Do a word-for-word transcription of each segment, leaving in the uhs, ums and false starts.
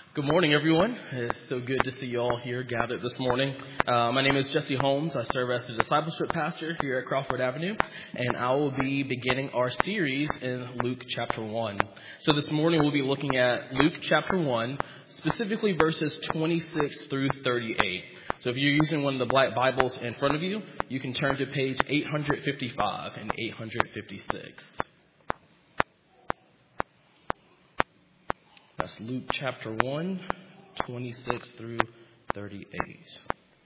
Good morning, everyone. It's so good to see you all here gathered this morning. Uh, my name is Jesse Holmes. I serve as the discipleship pastor here at Crawford Avenue, and I will be beginning our series in Luke chapter one. So this morning we'll be looking at Luke chapter one, specifically verses twenty-six through thirty-eight. So if you're using one of the black Bibles in front of you, you can turn to page eight fifty-five and eight fifty-six. That's Luke chapter one, twenty-six through thirty-eight.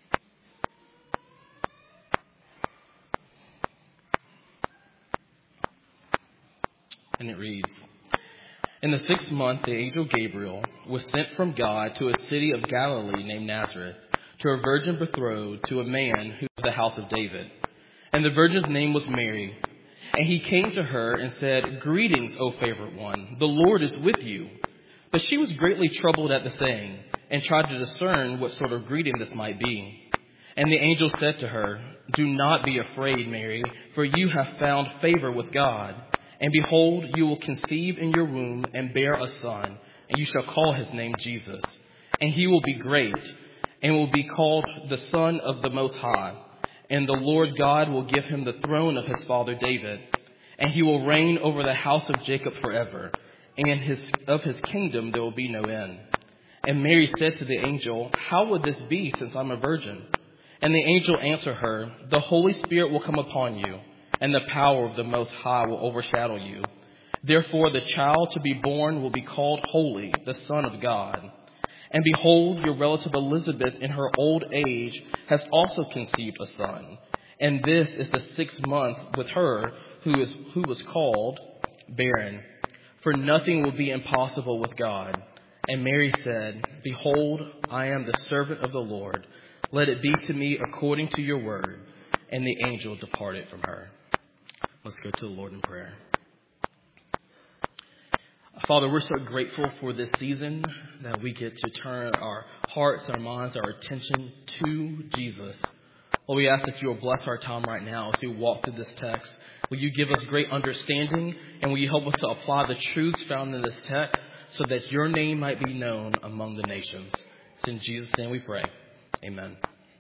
And it reads, "In the sixth month, the angel Gabriel was sent from God to a city of Galilee named Nazareth, to a virgin betrothed to a man who was of the house of David. And the virgin's name was Mary. And he came to her and said, 'Greetings, O favored one, the Lord is with you.' But she was greatly troubled at the saying, and tried to discern what sort of greeting this might be. And the angel said to her, 'Do not be afraid, Mary, for you have found favor with God. And behold, you will conceive in your womb and bear a son, and you shall call his name Jesus. And he will be great, and will be called the Son of the Most High. And the Lord God will give him the throne of his father David, and he will reign over the house of Jacob forever. And his, of his kingdom there will be no end.' And Mary said to the angel, 'How would this be, since I'm a virgin?' And the angel answered her, 'The Holy Spirit will come upon you, and the power of the Most High will overshadow you. Therefore the child to be born will be called Holy, the Son of God. And behold, your relative Elizabeth in her old age has also conceived a son. And this is the sixth month with her who is who was called barren. For nothing will be impossible with God.' And Mary said, 'Behold, I am the servant of the Lord. Let it be to me according to your word.' And the angel departed from her." Let's go to the Lord in prayer. Father, we're so grateful for this season that we get to turn our hearts, our minds, our attention to Jesus. Lord, we ask that you will bless our time right now as we walk through this text. Will you give us great understanding, and will you help us to apply the truths found in this text so that your name might be known among the nations? It's in Jesus' name we pray. Amen.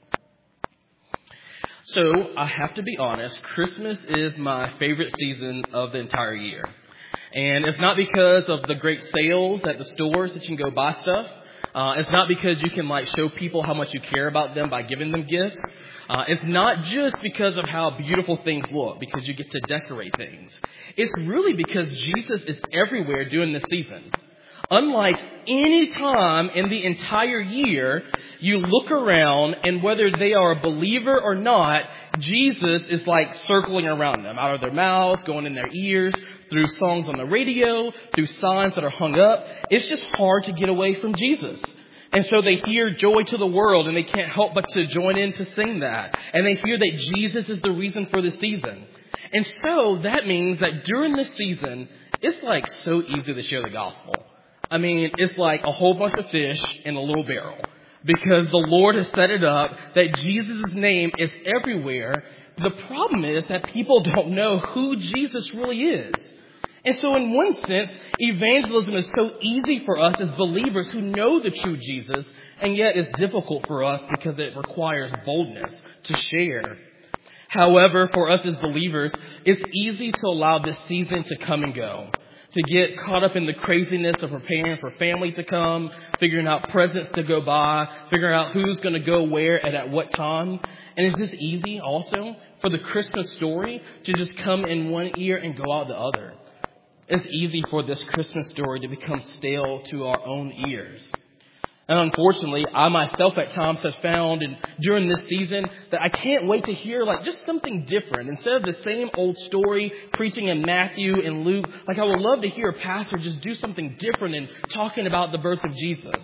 So, I have to be honest, Christmas is my favorite season of the entire year. And it's not because of the great sales at the stores that you can go buy stuff. Uh, it's not because you can like show people how much you care about them by giving them gifts. Uh, it's not just because of how beautiful things look, because you get to decorate things. It's really because Jesus is everywhere during this season. Unlike any time in the entire year, you look around and whether they are a believer or not, Jesus is like circling around them, out of their mouths, going in their ears, through songs on the radio, through signs that are hung up. It's just hard to get away from Jesus. And so they hear "Joy to the World" and they can't help but to join in to sing that. And they hear that Jesus is the reason for the season. And so that means that during this season, it's like so easy to share the gospel. I mean, it's like a whole bunch of fish in a little barrel, because the Lord has set it up that Jesus' name is everywhere. The problem is that people don't know who Jesus really is. And so in one sense, evangelism is so easy for us as believers who know the true Jesus, and yet it's difficult for us because it requires boldness to share. However, for us as believers, it's easy to allow this season to come and go, to get caught up in the craziness of preparing for family to come, figuring out presents to go buy, figuring out who's going to go where and at what time. And it's just easy also for the Christmas story to just come in one ear and go out the other. It's easy for this Christmas story to become stale to our own ears. And unfortunately, I myself at times have found and during this season that I can't wait to hear like just something different. Instead of the same old story preaching in Matthew and Luke, like I would love to hear a pastor just do something different and talking about the birth of Jesus.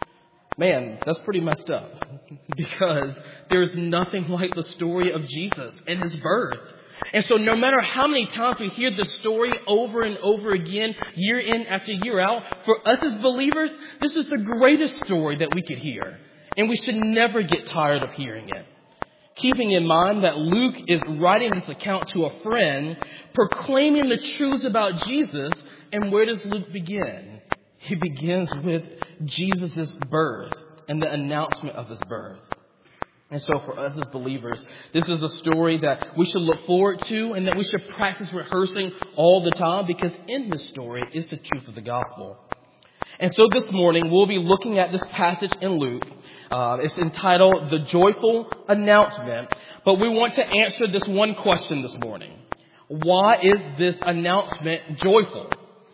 Man, that's pretty messed up, because there's nothing like the story of Jesus and his birth. And so no matter how many times we hear the story over and over again, year in after year out, for us as believers, this is the greatest story that we could hear. And we should never get tired of hearing it. Keeping in mind that Luke is writing this account to a friend, proclaiming the truths about Jesus. And where does Luke begin? He begins with Jesus' birth and the announcement of his birth. And so for us as believers, this is a story that we should look forward to and that we should practice rehearsing all the time, because in this story is the truth of the gospel. And so this morning, we'll be looking at this passage in Luke. Uh, it's entitled The Joyful Announcement. But we want to answer this one question this morning. Why is this announcement joyful?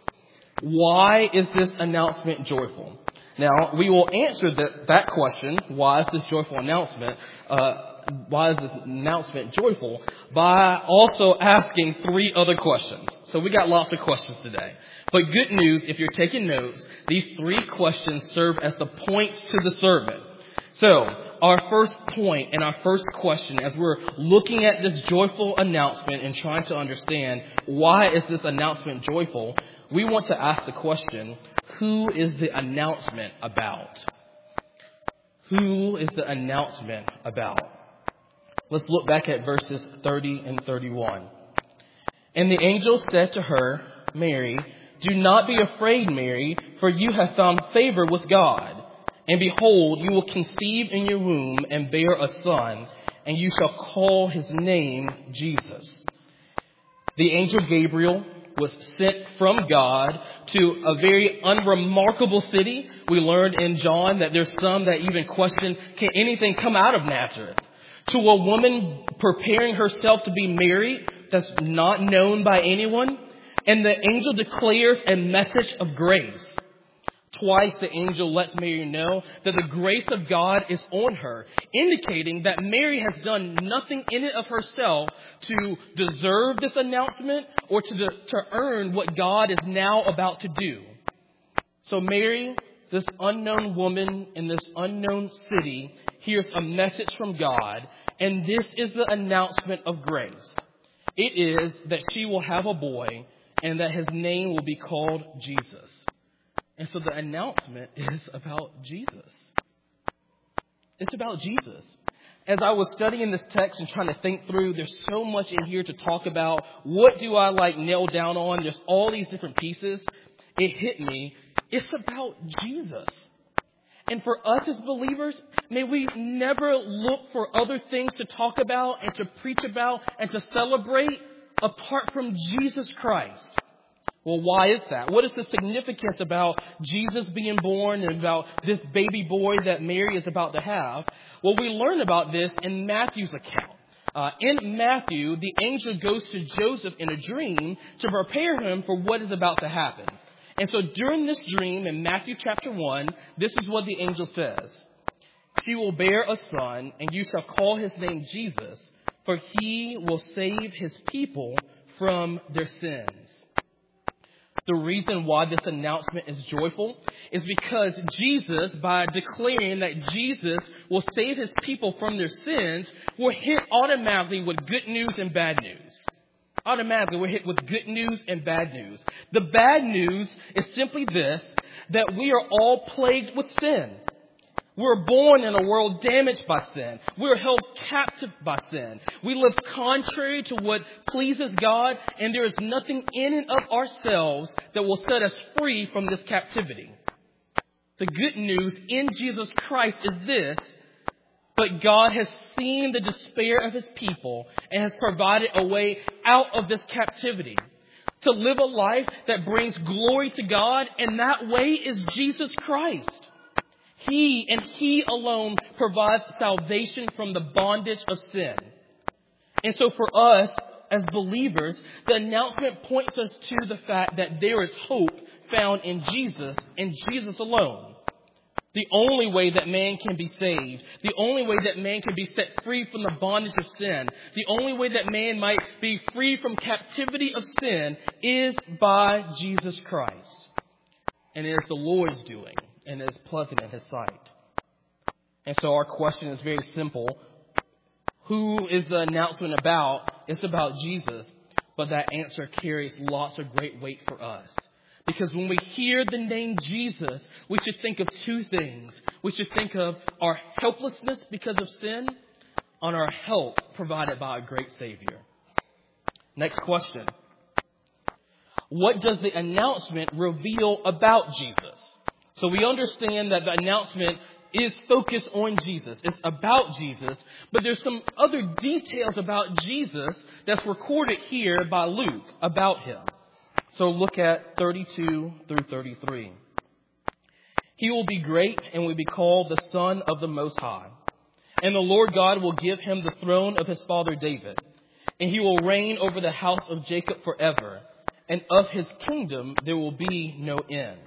Why is this announcement joyful? Now, we will answer that, that question, why is this joyful announcement, uh, why is this announcement joyful, by also asking three other questions. So we got lots of questions today. But good news, if you're taking notes, these three questions serve as the points to the sermon. So, our first point and our first question, as we're looking at this joyful announcement and trying to understand why is this announcement joyful, we want to ask the question, who is the announcement about? Who is the announcement about? Let's look back at verses thirty and thirty-one. And the angel said to her, Mary, do not be afraid, Mary, for you have found favor with God. And behold, you will conceive in your womb and bear a son, and you shall call his name Jesus. The angel Gabriel was sent from God to a very unremarkable city. We learned in John that there's some that even question, can anything come out of Nazareth? To a woman preparing herself to be married that's not known by anyone. And the angel declares a message of grace. Twice the angel lets Mary know that the grace of God is on her, indicating that Mary has done nothing in it of herself to deserve this announcement or to, the, to earn what God is now about to do. So Mary, this unknown woman in this unknown city, hears a message from God, and this is the announcement of grace. It is that she will have a boy and that his name will be called Jesus. And so the announcement is about Jesus. It's about Jesus. As I was studying this text and trying to think through, there's so much in here to talk about. What do I like nail down on? There's all these different pieces. It hit me. It's about Jesus. And for us as believers, may we never look for other things to talk about and to preach about and to celebrate apart from Jesus Christ. Well, why is that? What is the significance about Jesus being born and about this baby boy that Mary is about to have? Well, we learn about this in Matthew's account. Uh, in Matthew, the angel goes to Joseph in a dream to prepare him for what is about to happen. And so during this dream in Matthew chapter one, this is what the angel says. She will bear a son, and you shall call his name Jesus, for he will save his people from their sins. The reason why this announcement is joyful is because Jesus, by declaring that Jesus will save his people from their sins, we're hit automatically with good news and bad news. Automatically, we're hit with good news and bad news. The bad news is simply this, that we are all plagued with sin. We're born in a world damaged by sin. We're held captive by sin. We live contrary to what pleases God, and there is nothing in and of ourselves that will set us free from this captivity. The good news in Jesus Christ is this, but God has seen the despair of his people and has provided a way out of this captivity. To live a life that brings glory to God, and that way is Jesus Christ. He and He alone provides salvation from the bondage of sin. And so for us as believers, the announcement points us to the fact that there is hope found in Jesus and Jesus alone. The only way that man can be saved, the only way that man can be set free from the bondage of sin, the only way that man might be free from captivity of sin is by Jesus Christ. And it is the Lord's doing. And is pleasant in his sight. And so our question is very simple. Who is the announcement about? It's about Jesus. But that answer carries lots of great weight for us. Because when we hear the name Jesus, we should think of two things. We should think of our helplessness because of sin, on our help provided by a great Savior. Next question. What does the announcement reveal about Jesus? So we understand that the announcement is focused on Jesus. It's about Jesus. But there's some other details about Jesus that's recorded here by Luke about him. So look at thirty-two through thirty-three. He will be great and will be called the Son of the Most High. And the Lord God will give him the throne of his father David. And he will reign over the house of Jacob forever. And of his kingdom there will be no end.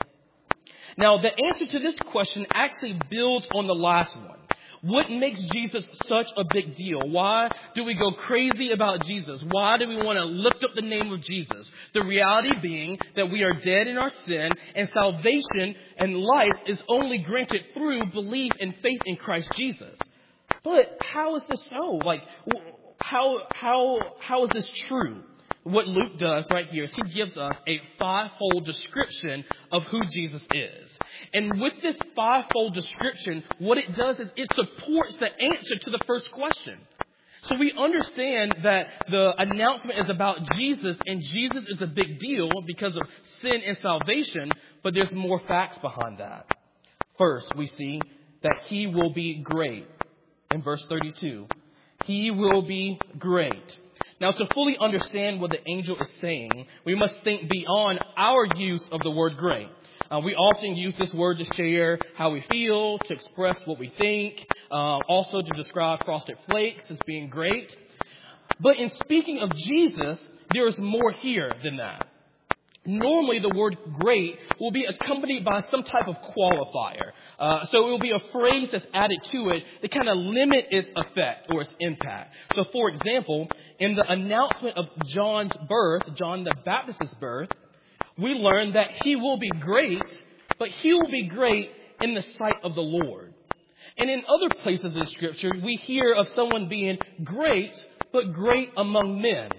Now, the answer to this question actually builds on the last one. What makes Jesus such a big deal? Why do we go crazy about Jesus? Why do we want to lift up the name of Jesus? The reality being that we are dead in our sin, and salvation and life is only granted through belief and faith in Christ Jesus. But how is this so? Like, how, how, how is this true? What Luke does right here is he gives us a fivefold description of who Jesus is. And with this fivefold description, what it does is it supports the answer to the first question. So we understand that the announcement is about Jesus, and Jesus is a big deal because of sin and salvation, but there's more facts behind that. First, we see that he will be great. In verse thirty-two, he will be great. Now, to fully understand what the angel is saying, we must think beyond our use of the word great. Uh, we often use this word to share how we feel, to express what we think, uh, also to describe Frosted Flakes as being great. But in speaking of Jesus, there is more here than that. Normally, the word great will be accompanied by some type of qualifier. Uh, so it will be a phrase that's added to it to kind of limit its effect or its impact. So, for example, in the announcement of John's birth, John the Baptist's birth, we learn that he will be great, but he will be great in the sight of the Lord. And in other places in Scripture, we hear of someone being great, but great among men.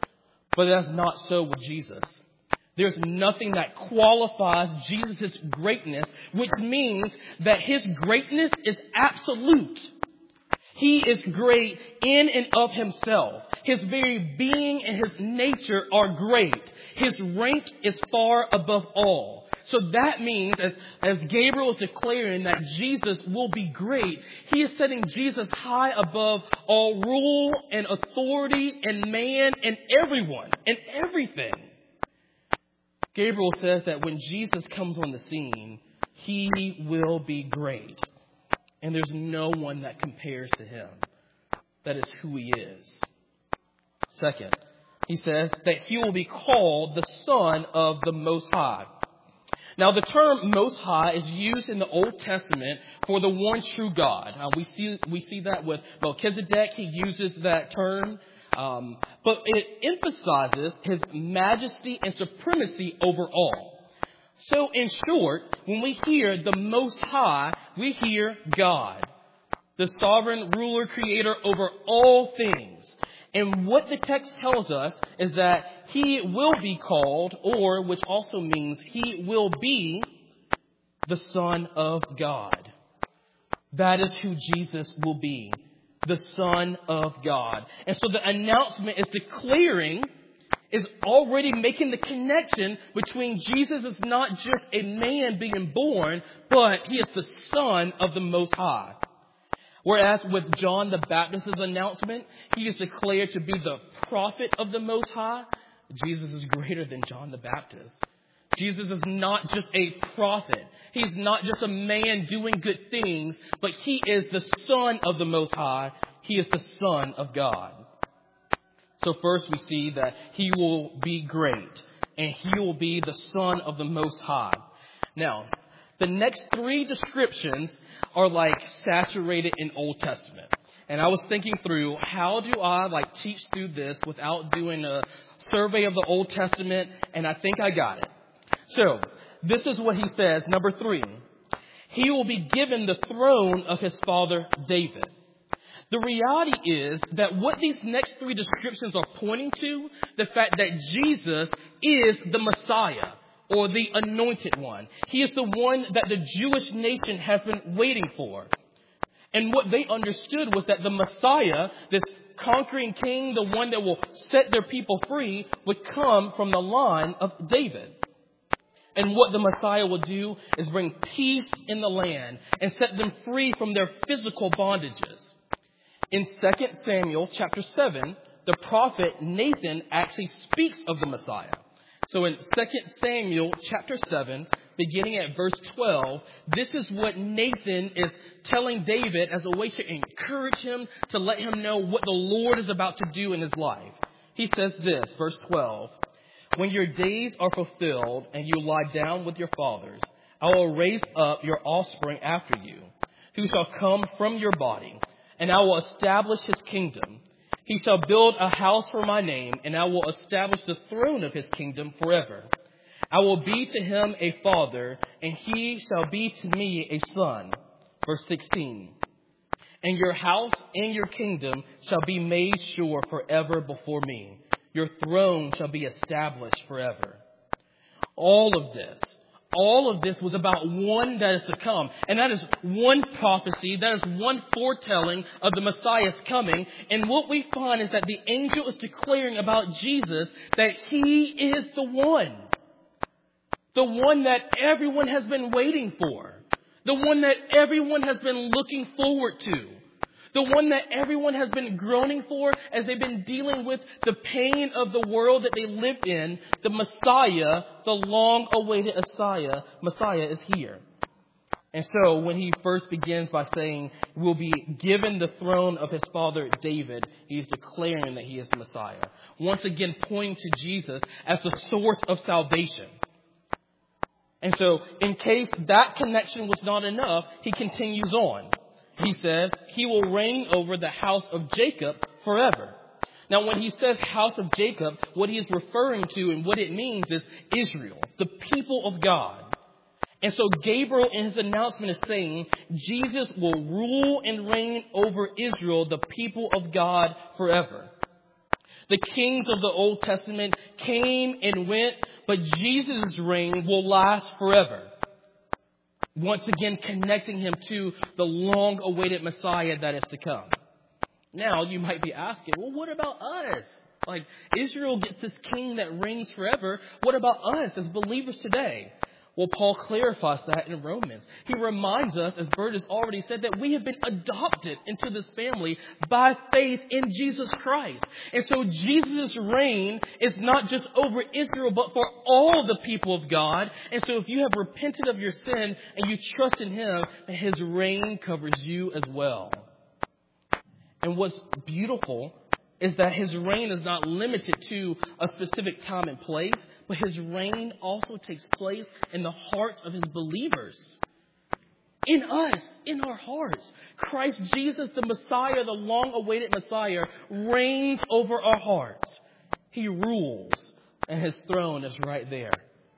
But that's not so with Jesus. There's nothing that qualifies Jesus' greatness, which means that his greatness is absolute. He is great in and of himself. His very being and his nature are great. His rank is far above all. So that means, as, as Gabriel is declaring that Jesus will be great, he is setting Jesus high above all rule and authority and man and everyone and everything. Gabriel says that when Jesus comes on the scene, he will be great. And there's no one that compares to him. That is who he is. Second, he says that he will be called the Son of the Most High. Now, the term Most High is used in the Old Testament for the one true God. Uh, we see we see that with Melchizedek. He uses that term. Um, but it emphasizes his majesty and supremacy over all. So in short, when we hear the Most High, we hear God, the sovereign ruler, creator over all things. And what the text tells us is that he will be called, or which also means he will be the Son of God. That is who Jesus will be. The Son of God. And so the announcement is declaring, is already making the connection between Jesus is not just a man being born, but he is the Son of the Most High. Whereas with John the Baptist's announcement, he is declared to be the prophet of the Most High. Jesus is greater than John the Baptist. Jesus is not just a prophet. He's not just a man doing good things, but he is the Son of the Most High. He is the Son of God. So first we see that he will be great, and he will be the Son of the Most High. Now, the next three descriptions are like saturated in Old Testament. And I was thinking through, how do I like teach through this without doing a survey of the Old Testament? And I think I got it. So, this is what he says, number three. He will be given the throne of his father David. The reality is that what these next three descriptions are pointing to, the fact that Jesus is the Messiah, or the anointed one. He is the one that the Jewish nation has been waiting for. And what they understood was that the Messiah, this conquering king, the one that will set their people free, would come from the line of David. And what the Messiah will do is bring peace in the land and set them free from their physical bondages. In Second Samuel chapter seven, the prophet Nathan actually speaks of the Messiah. So in Second Samuel chapter seven, beginning at verse twelve, this is what Nathan is telling David as a way to encourage him, to let him know what the Lord is about to do in his life. He says this, verse twelve, "When your days are fulfilled and you lie down with your fathers, I will raise up your offspring after you, who shall come from your body, and I will establish his kingdom. He shall build a house for my name, and I will establish the throne of his kingdom forever. I will be to him a father, and he shall be to me a son." Verse sixteen, "And your house and your kingdom shall be made sure forever before me. Your throne shall be established forever." All of this, all of this was about one that is to come. And that is one prophecy, that is one foretelling of the Messiah's coming. And what we find is that the angel is declaring about Jesus that he is the one. The one that everyone has been waiting for. The one that everyone has been looking forward to. The one that everyone has been groaning for as they've been dealing with the pain of the world that they live in. The Messiah, the long-awaited Messiah, Messiah is here. And so when he first begins by saying will be given the throne of his father David, he's declaring that he is the Messiah. Once again pointing to Jesus as the source of salvation. And so in case that connection was not enough, he continues on. He says he will reign over the house of Jacob forever. Now, when he says house of Jacob, what he is referring to and what it means is Israel, the people of God. And so Gabriel in his announcement is saying Jesus will rule and reign over Israel, the people of God, forever. The kings of the Old Testament came and went, but Jesus' reign will last forever. Once again, connecting him to the long-awaited Messiah that is to come. Now, you might be asking, well, what about us? Like, Israel gets this king that reigns forever. What about us as believers today? Well, Paul clarifies that in Romans. He reminds us, as Bert has already said, that we have been adopted into this family by faith in Jesus Christ. And so Jesus' reign is not just over Israel, but for all the people of God. And so if you have repented of your sin and you trust in him, his reign covers you as well. And what's beautiful is that his reign is not limited to a specific time and place, but his reign also takes place in the hearts of his believers. In us, in our hearts. Christ Jesus, the Messiah, the long-awaited Messiah, reigns over our hearts. He rules, and his throne is right there.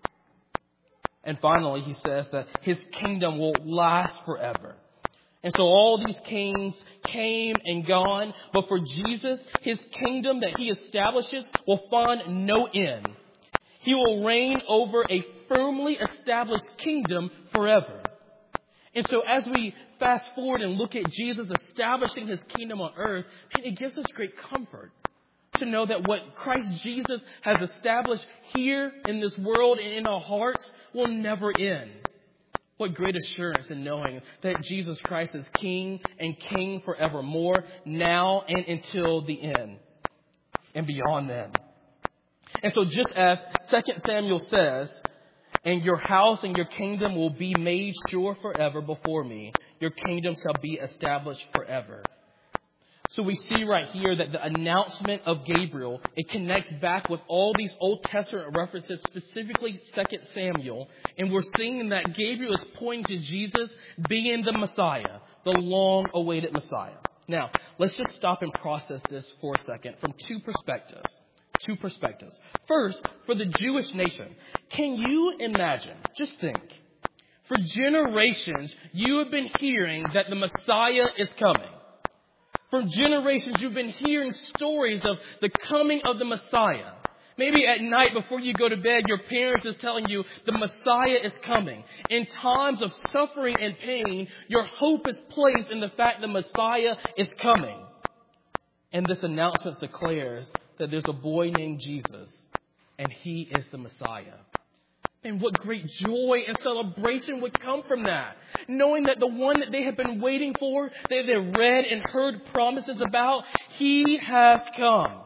And finally, he says that his kingdom will last forever. And so all these kings came and gone, but for Jesus, his kingdom that he establishes will find no end. He will reign over a firmly established kingdom forever. And so as we fast forward and look at Jesus establishing his kingdom on earth, man, it gives us great comfort to know that what Christ Jesus has established here in this world and in our hearts will never end. What great assurance in knowing that Jesus Christ is King and King forevermore, now and until the end and beyond then. And so just as Second Samuel says, "And your house and your kingdom will be made sure forever before me. Your kingdom shall be established forever." So we see right here that the announcement of Gabriel, it connects back with all these Old Testament references, specifically Second Samuel. And we're seeing that Gabriel is pointing to Jesus being the Messiah, the long-awaited Messiah. Now, let's just stop and process this for a second from two perspectives. Two perspectives. First, for the Jewish nation, can you imagine, just think, for generations, you have been hearing that the Messiah is coming. For generations, you've been hearing stories of the coming of the Messiah. Maybe at night before you go to bed, your parents is telling you the Messiah is coming. In times of suffering and pain, your hope is placed in the fact the Messiah is coming. And this announcement declares that there's a boy named Jesus, and he is the Messiah. And what great joy and celebration would come from that. Knowing that the one that they have been waiting for, that they read and heard promises about, he has come.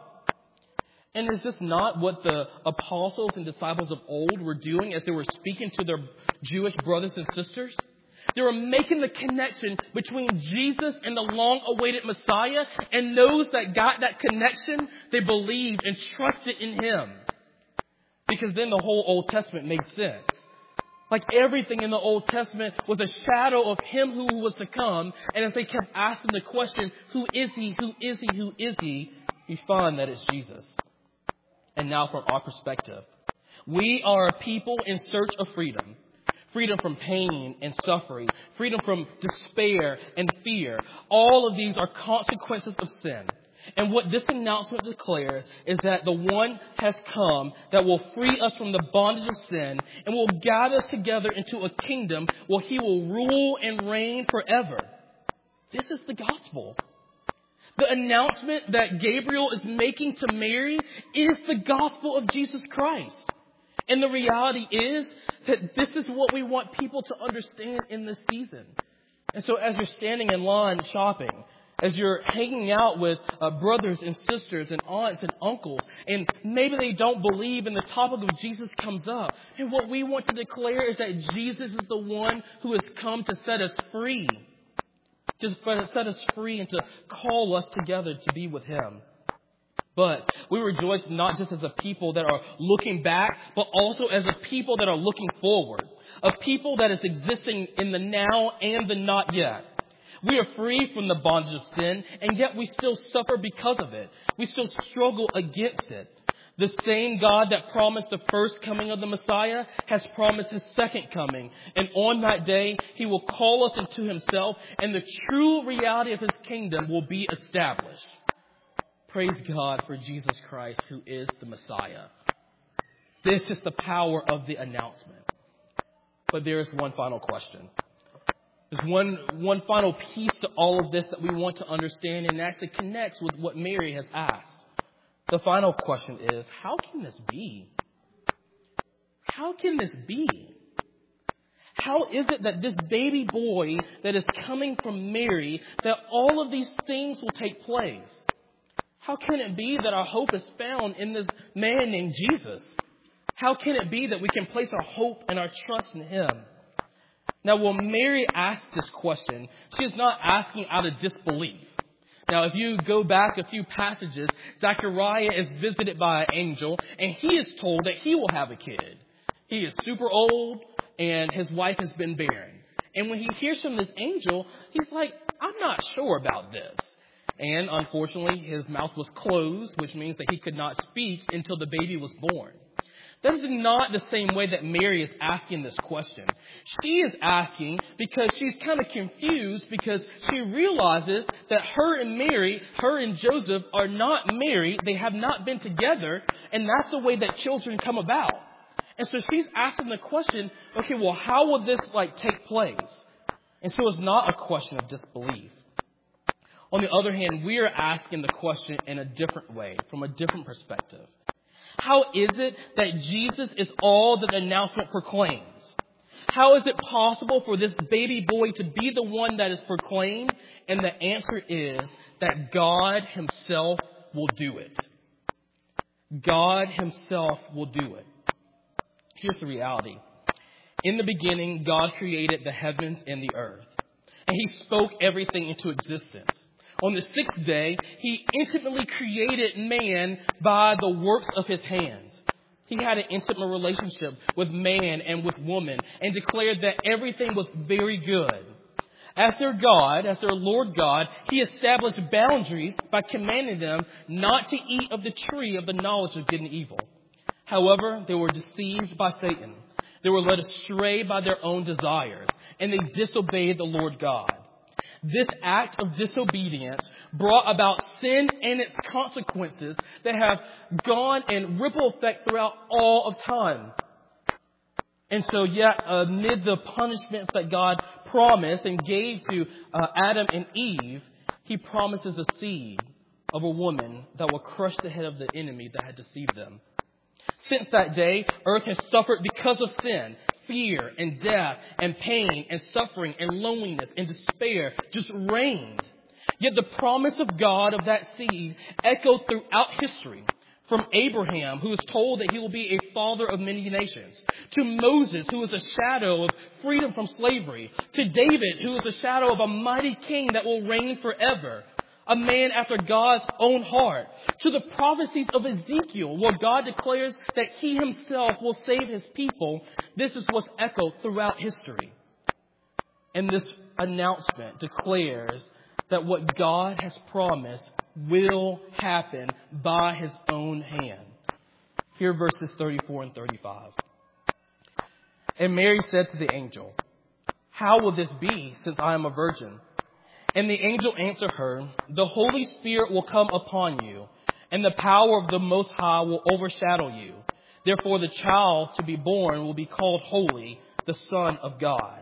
And is this not what the apostles and disciples of old were doing as they were speaking to their Jewish brothers and sisters? They were making the connection between Jesus and the long-awaited Messiah. And those that got that connection, they believed and trusted in him. Because then the whole Old Testament made sense. Like everything in the Old Testament was a shadow of him who was to come. And as they kept asking the question, who is he, who is he, who is he? You find that it's Jesus. And now from our perspective, we are a people in search of freedom. Freedom from pain and suffering. Freedom from despair and fear. All of these are consequences of sin. And what this announcement declares is that the one has come that will free us from the bondage of sin and will gather us together into a kingdom where he will rule and reign forever. This is the gospel. The announcement that Gabriel is making to Mary is the gospel of Jesus Christ. And the reality is that this is what we want people to understand in this season. And so as you're standing in line shopping, as you're hanging out with uh, brothers and sisters and aunts and uncles, and maybe they don't believe and the topic of Jesus comes up. And what we want to declare is that Jesus is the one who has come to set us free. To set us free and to call us together to be with him. But we rejoice not just as a people that are looking back, but also as a people that are looking forward. A people that is existing in the now and the not yet. We are free from the bondage of sin, and yet we still suffer because of it. We still struggle against it. The same God that promised the first coming of the Messiah has promised his second coming. And on that day, he will call us into himself, and the true reality of his kingdom will be established. Praise God for Jesus Christ, who is the Messiah. This is the power of the announcement. But there is one final question. There's one, one final piece to all of this that we want to understand and actually connects with what Mary has asked. The final question is, how can this be? How can this be? How is it that this baby boy that is coming from Mary, that all of these things will take place? How can it be that our hope is found in this man named Jesus? How can it be that we can place our hope and our trust in him? Now, when Mary asked this question, she is not asking out of disbelief. Now, if you go back a few passages, Zechariah is visited by an angel, and he is told that he will have a kid. He is super old, and his wife has been barren. And when he hears from this angel, he's like, I'm not sure about this. And unfortunately, his mouth was closed, which means that he could not speak until the baby was born. That is not the same way that Mary is asking this question. She is asking because she's kind of confused because she realizes that her and Mary, her and Joseph are not married. They have not been together. And that's the way that children come about. And so she's asking the question, okay, well, how will this like take place? And so it's not a question of disbelief. On the other hand, we are asking the question in a different way, from a different perspective. How is it that Jesus is all that the announcement proclaims? How is it possible for this baby boy to be the one that is proclaimed? And the answer is that God himself will do it. God himself will do it. Here's the reality. In the beginning, God created the heavens and the earth. And he spoke everything into existence. On the sixth day, he intimately created man by the works of his hands. He had an intimate relationship with man and with woman and declared that everything was very good. As their God, as their Lord God, he established boundaries by commanding them not to eat of the tree of the knowledge of good and evil. However, they were deceived by Satan. They were led astray by their own desires, and they disobeyed the Lord God. This act of disobedience brought about sin and its consequences that have gone in ripple effect throughout all of time. And so yet, amid the punishments that God promised and gave to uh, Adam and Eve, he promises a seed, of a woman that will crush the head of the enemy that had deceived them. Since that day, earth has suffered because of sin, fear and death and pain and suffering and loneliness and despair just reigned. Yet the promise of God of that seed echoed throughout history. From Abraham, who is told that he will be a father of many nations, to Moses, who is a shadow of freedom from slavery, to David, who is a shadow of a mighty king that will reign forever, a man after God's own heart, to the prophecies of Ezekiel, where God declares that he himself will save his people. This is what's echoed throughout history. And this announcement declares that what God has promised will happen by his own hand. Here are verses thirty-four and thirty-five. And Mary said to the angel, "How will this be, since I am a virgin?" And the angel answered her, "The Holy Spirit will come upon you, and the power of the Most High will overshadow you. Therefore the child to be born will be called Holy, the Son of God."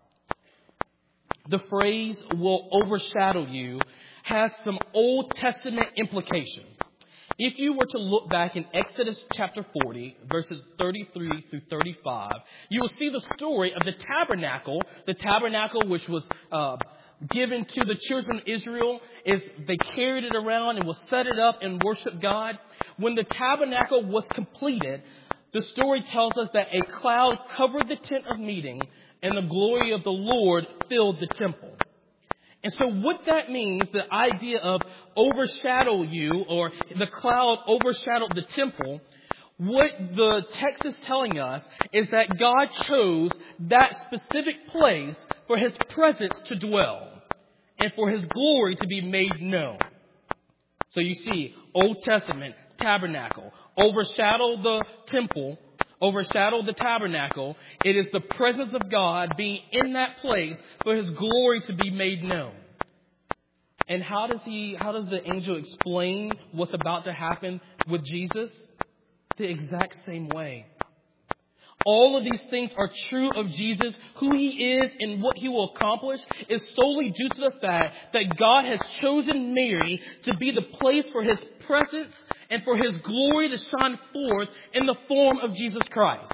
The phrase "will overshadow you" has some Old Testament implications. If you were to look back in Exodus chapter forty, verses thirty-three through thirty-five, you will see the story of the tabernacle, the tabernacle which was uh, given to the children of Israel. Is they carried it around and will set it up and worship God. When the tabernacle was completed, the story tells us that a cloud covered the tent of meeting and the glory of the Lord filled the temple. And so what that means, the idea of overshadow you, or the cloud overshadowed the temple, what the text is telling us is that God chose that specific place for his presence to dwell and for his glory to be made known. So you see, Old Testament, tabernacle, overshadowed the temple, overshadowed the tabernacle. It is the presence of God being in that place for his glory to be made known. And how does he, how does the angel explain what's about to happen with Jesus? The exact same way. All of these things are true of Jesus. Who he is and what he will accomplish is solely due to the fact that God has chosen Mary to be the place for his presence and for his glory to shine forth in the form of Jesus Christ.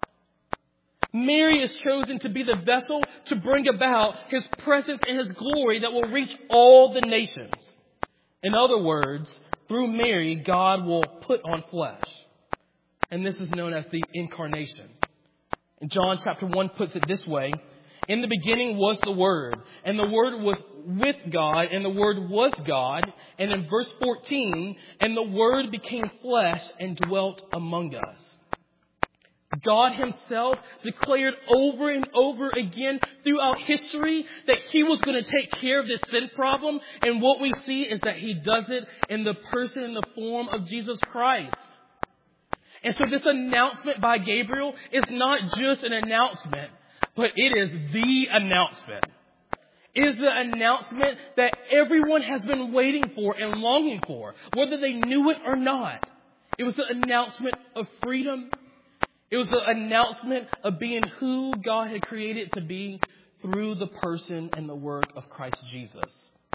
Mary is chosen to be the vessel to bring about his presence and his glory that will reach all the nations. In other words, through Mary, God will put on flesh. And this is known as the incarnation. And John chapter one puts it this way: "In the beginning was the Word, and the Word was with God, and the Word was God." And in verse fourteen, "And the Word became flesh and dwelt among us." God himself declared over and over again throughout history that he was going to take care of this sin problem. And what we see is that he does it in the person and the form of Jesus Christ. And so this announcement by Gabriel is not just an announcement, but it is the announcement. It is the announcement that everyone has been waiting for and longing for, whether they knew it or not. It was the announcement of freedom. It was the announcement of being who God had created to be through the person and the work of Christ Jesus.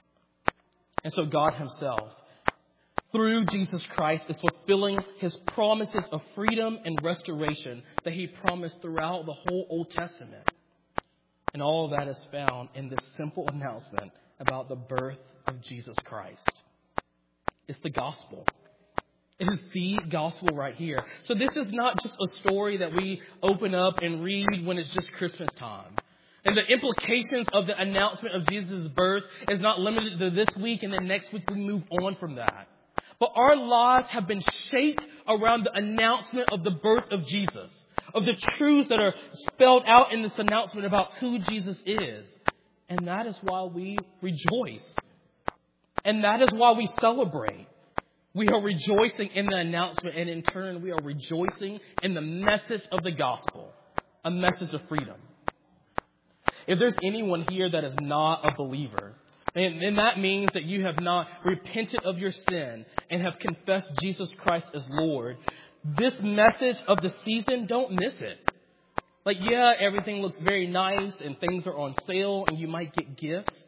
And so God himself, through Jesus Christ, is fulfilling his promises of freedom and restoration that he promised throughout the whole Old Testament. And all of that is found in this simple announcement about the birth of Jesus Christ. It's the gospel. It is the gospel right here. So this is not just a story that we open up and read when it's just Christmas time. And the implications of the announcement of Jesus' birth is not limited to this week, and then next week we move on from that. But our lives have been shaped around the announcement of the birth of Jesus, of the truths that are spelled out in this announcement about who Jesus is. And that is why we rejoice. And that is why we celebrate. We are rejoicing in the announcement, and in turn we are rejoicing in the message of the gospel, a message of freedom. If there's anyone here that is not a believer, and, and that means that you have not repented of your sin and have confessed Jesus Christ as Lord, this message of the season, don't miss it. Like, yeah, everything looks very nice and things are on sale and you might get gifts.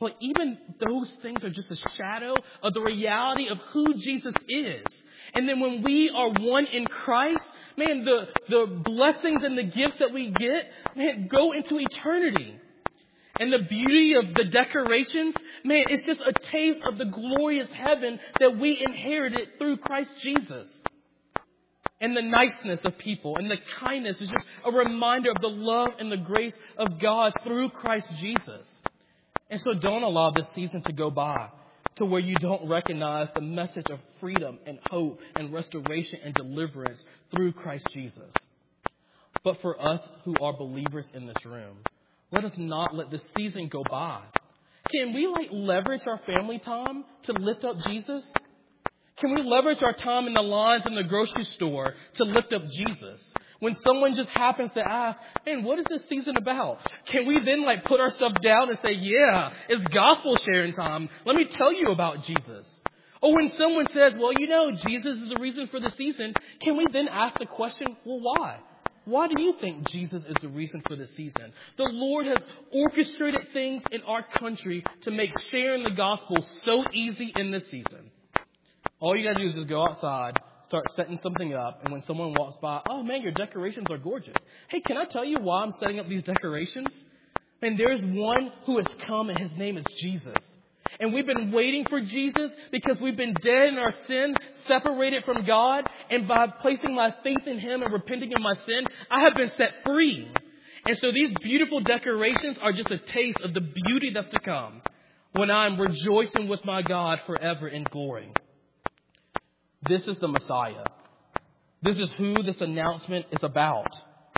But even those things are just a shadow of the reality of who Jesus is. And then when we are one in Christ, man, the, the blessings and the gifts that we get, man, go into eternity. And the beauty of the decorations, man, it's just a taste of the glorious heaven that we inherited through Christ Jesus. And the niceness of people and the kindness is just a reminder of the love and the grace of God through Christ Jesus. And so don't allow this season to go by to where you don't recognize the message of freedom and hope and restoration and deliverance through Christ Jesus. But for us who are believers in this room, let us not let this season go by. Can we like leverage our family time to lift up Jesus? Can we leverage our time in the lines in the grocery store to lift up Jesus? When someone just happens to ask, man, what is this season about? Can we then like put ourselves down and say, yeah, it's gospel sharing time. Let me tell you about Jesus. Or when someone says, well, you know, Jesus is the reason for the season, can we then ask the question, well, why? Why do you think Jesus is the reason for the season? The Lord has orchestrated things in our country to make sharing the gospel so easy in this season. All you got to do is just go outside, start setting something up, and when someone walks by, oh man, your decorations are gorgeous. Hey, can I tell you why I'm setting up these decorations? And there's one who has come, and his name is Jesus. And we've been waiting for Jesus because we've been dead in our sin, separated from God. And by placing my faith in him and repenting of my sin, I have been set free. And so these beautiful decorations are just a taste of the beauty that's to come when I'm rejoicing with my God forever in glory. This is the Messiah. This is who this announcement is about.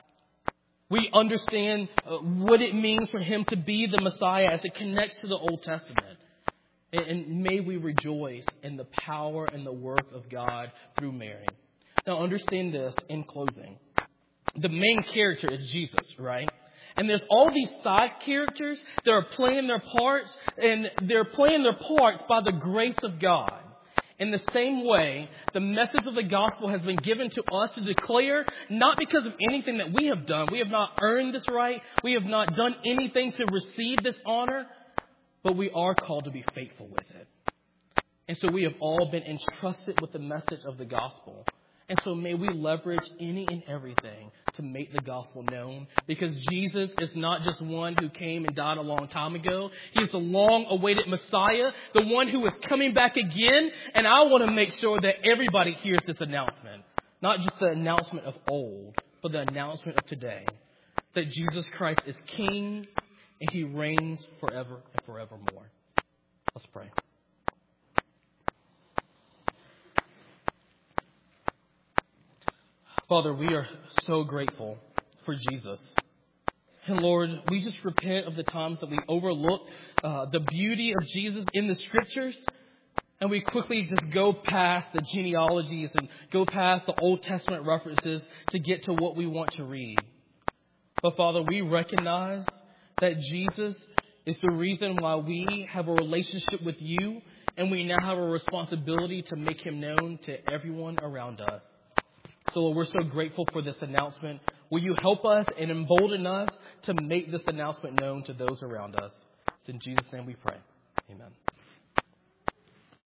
We understand what it means for him to be the Messiah as it connects to the Old Testament. And may we rejoice in the power and the work of God through Mary. Now understand this in closing. The main character is Jesus, right? And there's all these side characters that are playing their parts, and they're playing their parts by the grace of God. In the same way, the message of the gospel has been given to us to declare, not because of anything that we have done. We have not earned this right. We have not done anything to receive this honor. But we are called to be faithful with it. And so we have all been entrusted with the message of the gospel. And so may we leverage any and everything to make the gospel known. Because Jesus is not just one who came and died a long time ago. He is the long-awaited Messiah, the one who is coming back again. And I want to make sure that everybody hears this announcement. Not just the announcement of old, but the announcement of today. That Jesus Christ is King and he reigns forever and forevermore. Let's pray. Father, we are so grateful for Jesus. And Lord, we just repent of the times that we overlook uh, the beauty of Jesus in the scriptures. And we quickly just go past the genealogies and go past the Old Testament references to get to what we want to read. But Father, we recognize that Jesus is the reason why we have a relationship with you, and we now have a responsibility to make him known to everyone around us. So Lord, we're so grateful for this announcement. Will you help us and embolden us to make this announcement known to those around us? It's in Jesus' name we pray. Amen.